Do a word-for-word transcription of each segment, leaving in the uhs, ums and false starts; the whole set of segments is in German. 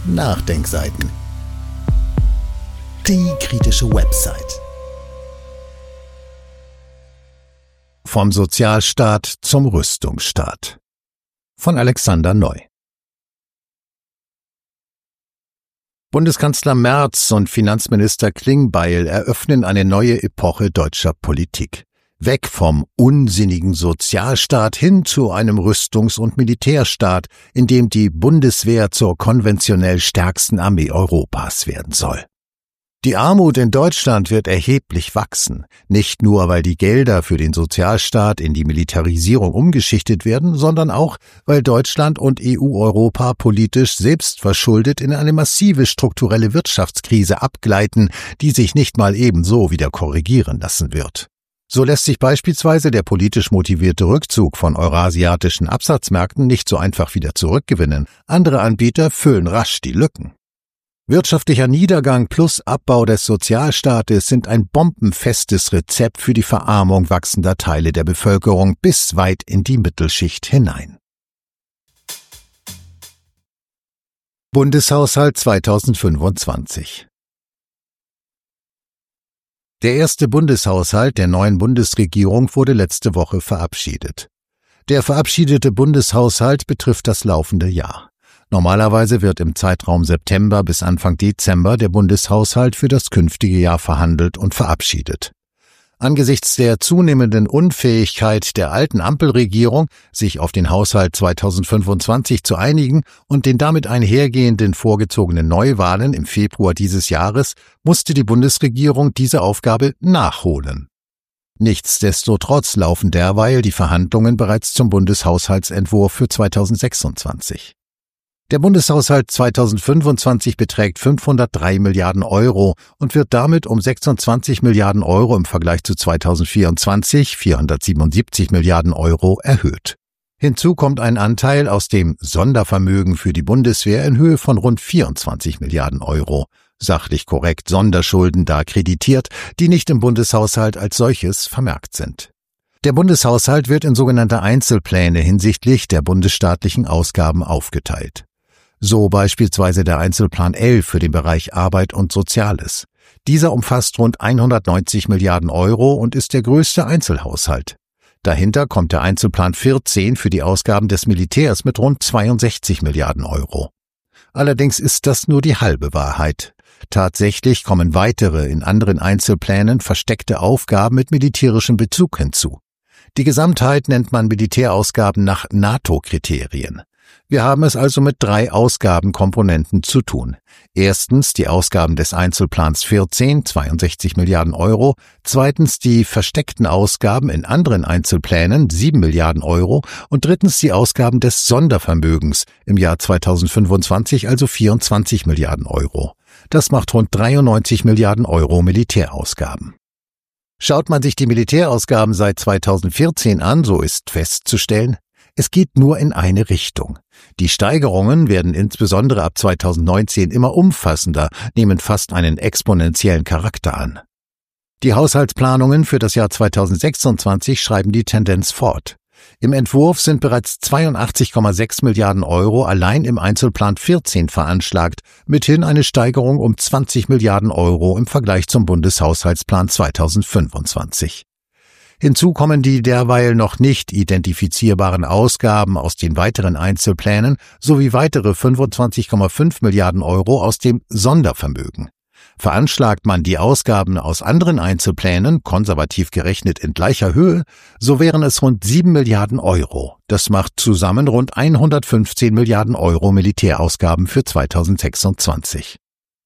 Nachdenkseiten. Die kritische Website. Vom Sozialstaat zum Rüstungsstaat. Von Alexander Neu. Bundeskanzler Merz und Finanzminister Klingbeil eröffnen eine neue Epoche deutscher Politik. Weg vom unsinnigen Sozialstaat hin zu einem Rüstungs- und Militärstaat, in dem die Bundeswehr zur konventionell stärksten Armee Europas werden soll. Die Armut in Deutschland wird erheblich wachsen, nicht nur, weil die Gelder für den Sozialstaat in die Militarisierung umgeschichtet werden, sondern auch, weil Deutschland und E U-Europa politisch selbstverschuldet in eine massive strukturelle Wirtschaftskrise abgleiten, die sich nicht mal ebenso wieder korrigieren lassen wird. So lässt sich beispielsweise der politisch motivierte Rückzug von eurasiatischen Absatzmärkten nicht so einfach wieder zurückgewinnen. Andere Anbieter füllen rasch die Lücken. Wirtschaftlicher Niedergang plus Abbau des Sozialstaates sind ein bombenfestes Rezept für die Verarmung wachsender Teile der Bevölkerung bis weit in die Mittelschicht hinein. Bundeshaushalt zweitausendfünfundzwanzig. Der erste Bundeshaushalt der neuen Bundesregierung wurde letzte Woche verabschiedet. Der verabschiedete Bundeshaushalt betrifft das laufende Jahr. Normalerweise wird im Zeitraum September bis Anfang Dezember der Bundeshaushalt für das künftige Jahr verhandelt und verabschiedet. Angesichts der zunehmenden Unfähigkeit der alten Ampelregierung, sich auf den Haushalt zweitausendfünfundzwanzig zu einigen und den damit einhergehenden vorgezogenen Neuwahlen im Februar dieses Jahres, musste die Bundesregierung diese Aufgabe nachholen. Nichtsdestotrotz laufen derweil die Verhandlungen bereits zum Bundeshaushaltsentwurf für zweitausendsechsundzwanzig. Der Bundeshaushalt zweitausendfünfundzwanzig beträgt fünfhundertdrei Milliarden Euro und wird damit um sechsundzwanzig Milliarden Euro im Vergleich zu zweitausendvierundzwanzig, vierhundertsiebenundsiebzig Milliarden Euro erhöht. Hinzu kommt ein Anteil aus dem Sondervermögen für die Bundeswehr in Höhe von rund vierundzwanzig Milliarden Euro, sachlich korrekt Sonderschulden da kreditiert, die nicht im Bundeshaushalt als solches vermerkt sind. Der Bundeshaushalt wird in sogenannte Einzelpläne hinsichtlich der bundesstaatlichen Ausgaben aufgeteilt. So beispielsweise der Einzelplan elf für den Bereich Arbeit und Soziales. Dieser umfasst rund hundertneunzig Milliarden Euro und ist der größte Einzelhaushalt. Dahinter kommt der Einzelplan vierzehn für die Ausgaben des Militärs mit rund zweiundsechzig Milliarden Euro. Allerdings ist das nur die halbe Wahrheit. Tatsächlich kommen weitere in anderen Einzelplänen versteckte Aufgaben mit militärischem Bezug hinzu. Die Gesamtheit nennt man Militärausgaben nach NATO-Kriterien. Wir haben es also mit drei Ausgabenkomponenten zu tun. Erstens die Ausgaben des Einzelplans vierzehn, zweiundsechzig Milliarden Euro. Zweitens die versteckten Ausgaben in anderen Einzelplänen, sieben Milliarden Euro. Und drittens die Ausgaben des Sondervermögens, im Jahr zweitausendfünfundzwanzig also vierundzwanzig Milliarden Euro. Das macht rund dreiundneunzig Milliarden Euro Militärausgaben. Schaut man sich die Militärausgaben seit zweitausendvierzehn an, so ist festzustellen, es geht nur in eine Richtung. Die Steigerungen werden insbesondere ab zweitausendneunzehn immer umfassender, nehmen fast einen exponentiellen Charakter an. Die Haushaltsplanungen für das Jahr zweitausendsechsundzwanzig schreiben die Tendenz fort. Im Entwurf sind bereits zweiundachtzig Komma sechs Milliarden Euro allein im Einzelplan vierzehn veranschlagt, mithin eine Steigerung um zwanzig Milliarden Euro im Vergleich zum Bundeshaushaltsplan zweitausendfünfundzwanzig. Hinzu kommen die derweil noch nicht identifizierbaren Ausgaben aus den weiteren Einzelplänen sowie weitere fünfundzwanzig Komma fünf Milliarden Euro aus dem Sondervermögen. Veranschlagt man die Ausgaben aus anderen Einzelplänen, konservativ gerechnet in gleicher Höhe, so wären es rund sieben Milliarden Euro. Das macht zusammen rund hundertfünfzehn Milliarden Euro Militärausgaben für zweitausendsechsundzwanzig.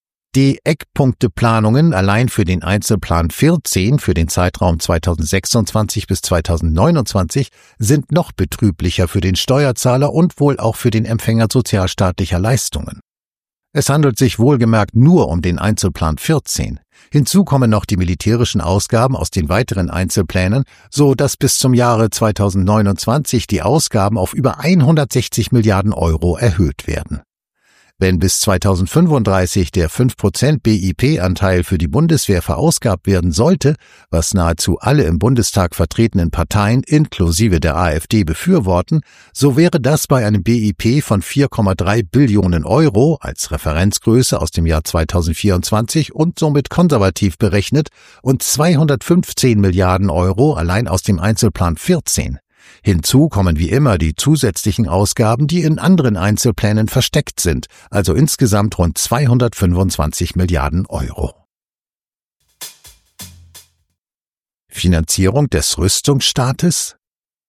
Die Eckpunkteplanungen allein für den Einzelplan vierzehn für den Zeitraum zweitausendsechsundzwanzig bis zweitausendneunundzwanzig sind noch betrüblicher für den Steuerzahler und wohl auch für den Empfänger sozialstaatlicher Leistungen. Es handelt sich wohlgemerkt nur um den Einzelplan vierzehn. Hinzu kommen noch die militärischen Ausgaben aus den weiteren Einzelplänen, so dass bis zum Jahre zweitausendneunundzwanzig die Ausgaben auf über hundertsechzig Milliarden Euro erhöht werden. Wenn bis zweitausendfünfunddreißig der fünf Prozent B I P-Anteil für die Bundeswehr verausgabt werden sollte, was nahezu alle im Bundestag vertretenen Parteien inklusive der AfD befürworten, so wäre das bei einem B I P von vier Komma drei Billionen Euro als Referenzgröße aus dem Jahr zweitausendvierundzwanzig und somit konservativ berechnet und zweihundertfünfzehn Milliarden Euro allein aus dem Einzelplan vierzehn. Hinzu kommen wie immer die zusätzlichen Ausgaben, die in anderen Einzelplänen versteckt sind, also insgesamt rund zweihundertfünfundzwanzig Milliarden Euro. Finanzierung des Rüstungsstaates?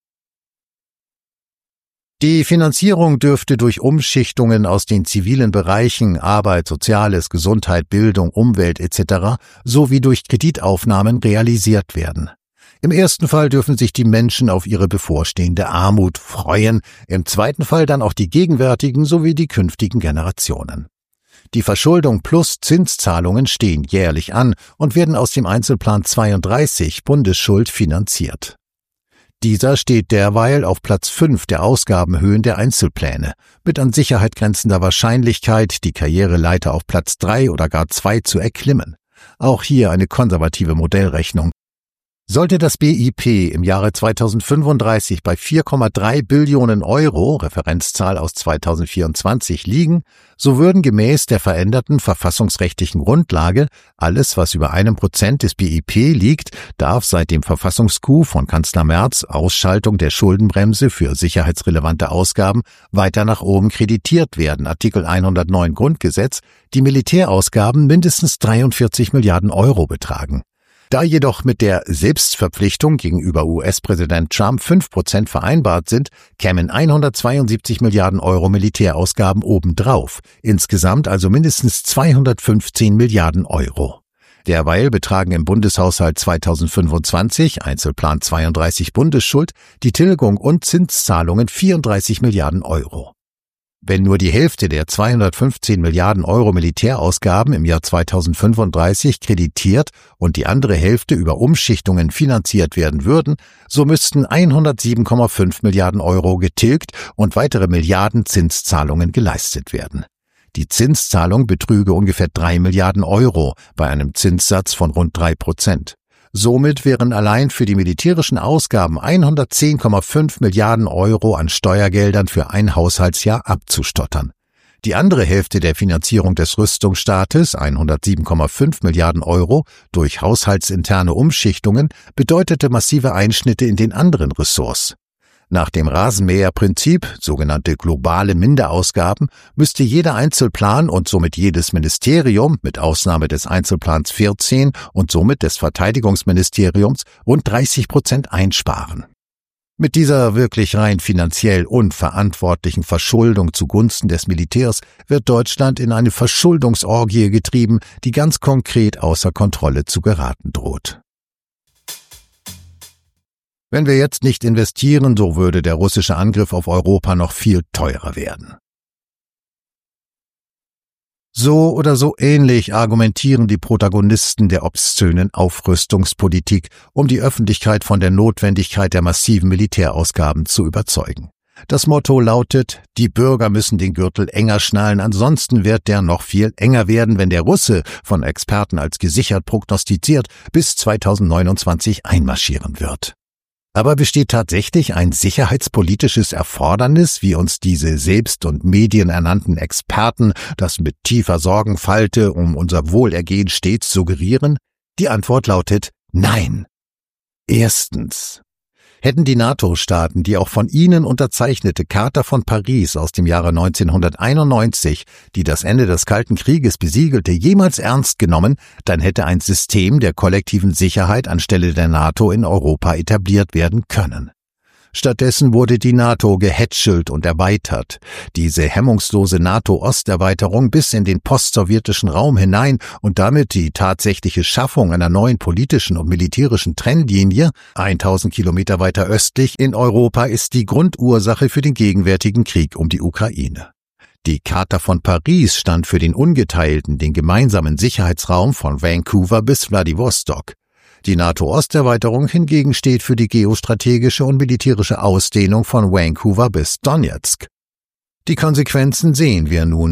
Die Finanzierung dürfte durch Umschichtungen aus den zivilen Bereichen Arbeit, Soziales, Gesundheit, Bildung, Umwelt et cetera sowie durch Kreditaufnahmen realisiert werden. Im ersten Fall dürfen sich die Menschen auf ihre bevorstehende Armut freuen, im zweiten Fall dann auch die gegenwärtigen sowie die künftigen Generationen. Die Verschuldung plus Zinszahlungen stehen jährlich an und werden aus dem Einzelplan zweiunddreißig Bundesschuld finanziert. Dieser steht derweil auf Platz fünf der Ausgabenhöhen der Einzelpläne, mit an Sicherheit grenzender Wahrscheinlichkeit, die Karriereleiter auf Platz drei oder gar zwei zu erklimmen. Auch hier eine konservative Modellrechnung. Sollte das B I P im Jahre zweitausendfünfunddreißig bei vier Komma drei Billionen Euro, Referenzzahl aus zweitausendvierundzwanzig, liegen, so würden gemäß der veränderten verfassungsrechtlichen Grundlage alles, was über einem Prozent des B I P liegt, darf seit dem Verfassungscoup von Kanzler Merz, Ausschaltung der Schuldenbremse für sicherheitsrelevante Ausgaben, weiter nach oben kreditiert werden, Artikel hundertneun Grundgesetz, die Militärausgaben mindestens dreiundvierzig Milliarden Euro betragen. Da jedoch mit der Selbstverpflichtung gegenüber U S-Präsident Trump fünf Prozent vereinbart sind, kämen hundertzweiundsiebzig Milliarden Euro Militärausgaben obendrauf, insgesamt also mindestens zweihundertfünfzehn Milliarden Euro. Derweil betragen im Bundeshaushalt zweitausendfünfundzwanzig, Einzelplan zweiunddreißig Bundesschuld, die Tilgung und Zinszahlungen vierunddreißig Milliarden Euro. Wenn nur die Hälfte der zweihundertfünfzehn Milliarden Euro Militärausgaben im Jahr zweitausendfünfunddreißig kreditiert und die andere Hälfte über Umschichtungen finanziert werden würden, so müssten hundertsieben Komma fünf Milliarden Euro getilgt und weitere Milliarden Zinszahlungen geleistet werden. Die Zinszahlung betrüge ungefähr drei Milliarden Euro bei einem Zinssatz von rund drei Prozent. Somit wären allein für die militärischen Ausgaben hundertzehn Komma fünf Milliarden Euro an Steuergeldern für ein Haushaltsjahr abzustottern. Die andere Hälfte der Finanzierung des Rüstungsstaates, hundertsieben Komma fünf Milliarden Euro, durch haushaltsinterne Umschichtungen, bedeutete massive Einschnitte in den anderen Ressorts. Nach dem Rasenmäherprinzip, sogenannte globale Minderausgaben, müsste jeder Einzelplan und somit jedes Ministerium, mit Ausnahme des Einzelplans vierzehn und somit des Verteidigungsministeriums, rund dreißig Prozent einsparen. Mit dieser wirklich rein finanziell unverantwortlichen Verschuldung zugunsten des Militärs wird Deutschland in eine Verschuldungsorgie getrieben, die ganz konkret außer Kontrolle zu geraten droht. Wenn wir jetzt nicht investieren, so würde der russische Angriff auf Europa noch viel teurer werden. So oder so ähnlich argumentieren die Protagonisten der obszönen Aufrüstungspolitik, um die Öffentlichkeit von der Notwendigkeit der massiven Militärausgaben zu überzeugen. Das Motto lautet, die Bürger müssen den Gürtel enger schnallen, ansonsten wird der noch viel enger werden, wenn der Russe, von Experten als gesichert prognostiziert, bis zweitausendneunundzwanzig einmarschieren wird. Aber besteht tatsächlich ein sicherheitspolitisches Erfordernis, wie uns diese selbst und medienernannten Experten das mit tiefer Sorgenfalte um unser Wohlergehen stets suggerieren? Die Antwort lautet Nein. Erstens. Hätten die NATO-Staaten die auch von ihnen unterzeichnete Charta von Paris aus dem Jahre neunzehnhunderteinundneunzig, die das Ende des Kalten Krieges besiegelte, jemals ernst genommen, dann hätte ein System der kollektiven Sicherheit anstelle der NATO in Europa etabliert werden können. Stattdessen wurde die NATO gehätschelt und erweitert. Diese hemmungslose NATO-Osterweiterung bis in den postsowjetischen Raum hinein und damit die tatsächliche Schaffung einer neuen politischen und militärischen Trennlinie, tausend Kilometer weiter östlich in Europa, ist die Grundursache für den gegenwärtigen Krieg um die Ukraine. Die Charta von Paris stand für den ungeteilten, den gemeinsamen Sicherheitsraum von Vancouver bis Wladiwostok. Die NATO-Osterweiterung hingegen steht für die geostrategische und militärische Ausdehnung von Vancouver bis Donetsk. Die Konsequenzen sehen wir nun.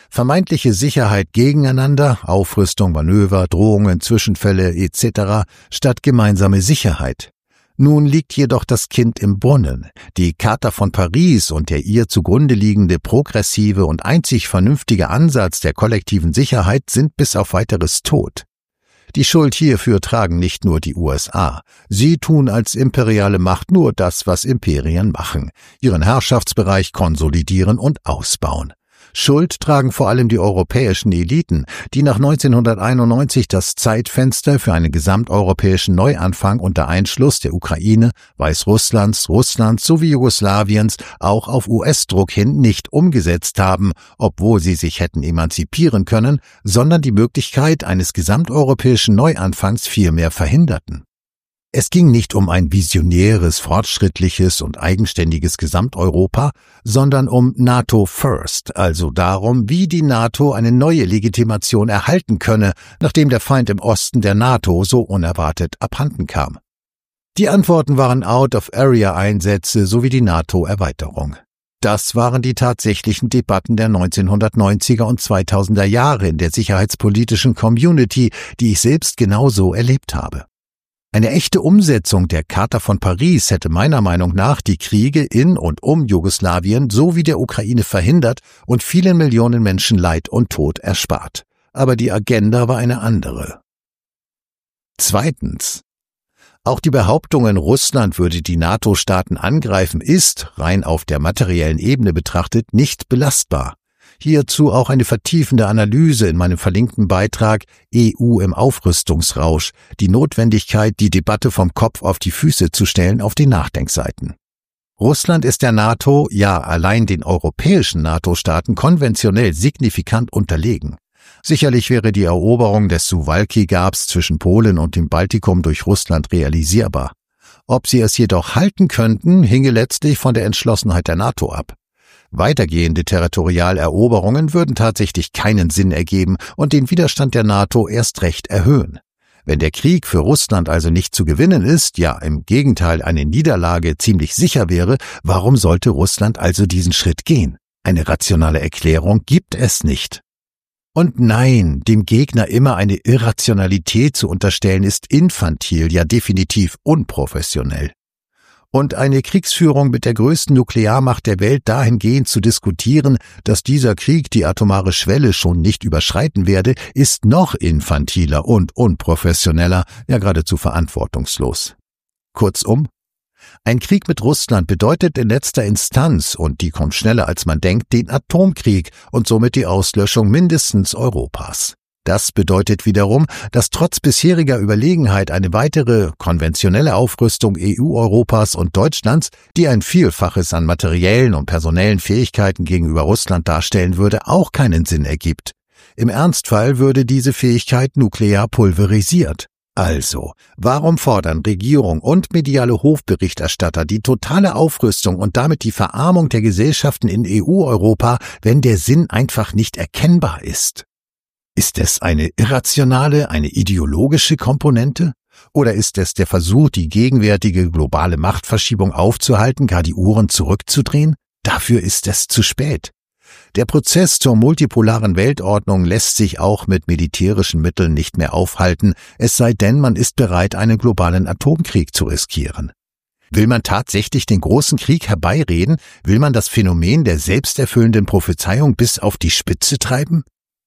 Vermeintliche Sicherheit gegeneinander, Aufrüstung, Manöver, Drohungen, Zwischenfälle et cetera statt gemeinsame Sicherheit. Nun liegt jedoch das Kind im Brunnen. Die Charta von Paris und der ihr zugrunde liegende progressive und einzig vernünftige Ansatz der kollektiven Sicherheit sind bis auf Weiteres tot. Die Schuld hierfür tragen nicht nur die U S A. Sie tun als imperiale Macht nur das, was Imperien machen: ihren Herrschaftsbereich konsolidieren und ausbauen. Schuld tragen vor allem die europäischen Eliten, die nach neunzehnhunderteinundneunzig das Zeitfenster für einen gesamteuropäischen Neuanfang unter Einschluss der Ukraine, Weißrusslands, Russlands sowie Jugoslawiens auch auf U S-Druck hin nicht umgesetzt haben, obwohl sie sich hätten emanzipieren können, sondern die Möglichkeit eines gesamteuropäischen Neuanfangs vielmehr verhinderten. Es ging nicht um ein visionäres, fortschrittliches und eigenständiges Gesamteuropa, sondern um NATO First, also darum, wie die NATO eine neue Legitimation erhalten könne, nachdem der Feind im Osten der NATO so unerwartet abhanden kam. Die Antworten waren Out-of-Area-Einsätze sowie die NATO-Erweiterung. Das waren die tatsächlichen Debatten der neunzehnhundertneunziger und zweitausender Jahre in der sicherheitspolitischen Community, die ich selbst genauso erlebt habe. Eine echte Umsetzung der Charta von Paris hätte meiner Meinung nach die Kriege in und um Jugoslawien sowie der Ukraine verhindert und vielen Millionen Menschen Leid und Tod erspart. Aber die Agenda war eine andere. Zweitens. Auch die Behauptungen, Russland würde die NATO-Staaten angreifen, ist, rein auf der materiellen Ebene betrachtet, nicht belastbar. Hierzu auch eine vertiefende Analyse in meinem verlinkten Beitrag E U im Aufrüstungsrausch, die Notwendigkeit, die Debatte vom Kopf auf die Füße zu stellen, auf den Nachdenkseiten. Russland ist der NATO, ja allein den europäischen NATO-Staaten konventionell signifikant unterlegen. Sicherlich wäre die Eroberung des Suwalki-Gabs zwischen Polen und dem Baltikum durch Russland realisierbar. Ob sie es jedoch halten könnten, hinge letztlich von der Entschlossenheit der NATO ab. Weitergehende Territorialeroberungen würden tatsächlich keinen Sinn ergeben und den Widerstand der NATO erst recht erhöhen. Wenn der Krieg für Russland also nicht zu gewinnen ist, ja im Gegenteil eine Niederlage ziemlich sicher wäre, warum sollte Russland also diesen Schritt gehen? Eine rationale Erklärung gibt es nicht. Und nein, dem Gegner immer eine Irrationalität zu unterstellen, ist infantil, ja definitiv unprofessionell. Und eine Kriegsführung mit der größten Nuklearmacht der Welt dahingehend zu diskutieren, dass dieser Krieg die atomare Schwelle schon nicht überschreiten werde, ist noch infantiler und unprofessioneller, ja geradezu verantwortungslos. Kurzum, ein Krieg mit Russland bedeutet in letzter Instanz, und die kommt schneller als man denkt, den Atomkrieg und somit die Auslöschung mindestens Europas. Das bedeutet wiederum, dass trotz bisheriger Überlegenheit eine weitere konventionelle Aufrüstung E U-Europas und Deutschlands, die ein Vielfaches an materiellen und personellen Fähigkeiten gegenüber Russland darstellen würde, auch keinen Sinn ergibt. Im Ernstfall würde diese Fähigkeit nuklear pulverisiert. Also, warum fordern Regierung und mediale Hofberichterstatter die totale Aufrüstung und damit die Verarmung der Gesellschaften in E U-Europa, wenn der Sinn einfach nicht erkennbar ist? Ist es eine irrationale, eine ideologische Komponente? Oder ist es der Versuch, die gegenwärtige globale Machtverschiebung aufzuhalten, gar die Uhren zurückzudrehen? Dafür ist es zu spät. Der Prozess zur multipolaren Weltordnung lässt sich auch mit militärischen Mitteln nicht mehr aufhalten, es sei denn, man ist bereit, einen globalen Atomkrieg zu riskieren. Will man tatsächlich den großen Krieg herbeireden? Will man das Phänomen der selbsterfüllenden Prophezeiung bis auf die Spitze treiben?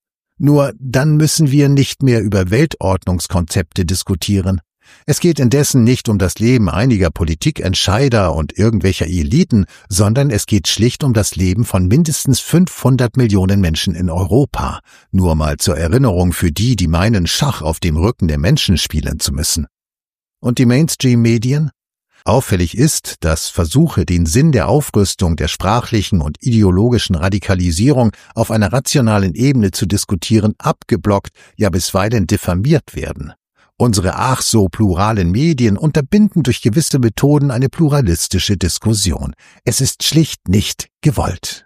Nur dann müssen wir nicht mehr über Weltordnungskonzepte diskutieren. Es geht indessen nicht um das Leben einiger Politikentscheider und irgendwelcher Eliten, sondern es geht schlicht um das Leben von mindestens fünfhundert Millionen Menschen in Europa. Nur mal zur Erinnerung für die, die meinen, Schach auf dem Rücken der Menschen spielen zu müssen. Und die Mainstream-Medien? Auffällig ist, dass Versuche, den Sinn der Aufrüstung, der sprachlichen und ideologischen Radikalisierung auf einer rationalen Ebene zu diskutieren, abgeblockt, ja bisweilen diffamiert werden. Unsere ach so pluralen Medien unterbinden durch gewisse Methoden eine pluralistische Diskussion. Es ist schlicht nicht gewollt.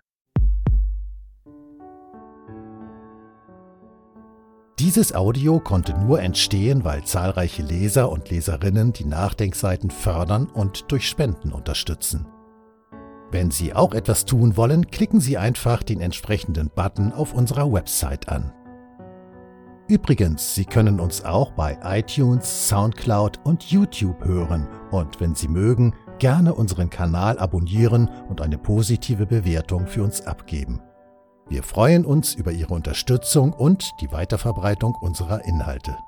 Dieses Audio konnte nur entstehen, weil zahlreiche Leser und Leserinnen die Nachdenkseiten fördern und durch Spenden unterstützen. Wenn Sie auch etwas tun wollen, klicken Sie einfach den entsprechenden Button auf unserer Website an. Übrigens, Sie können uns auch bei iTunes, Soundcloud und YouTube hören und wenn Sie mögen, gerne unseren Kanal abonnieren und eine positive Bewertung für uns abgeben. Wir freuen uns über Ihre Unterstützung und die Weiterverbreitung unserer Inhalte.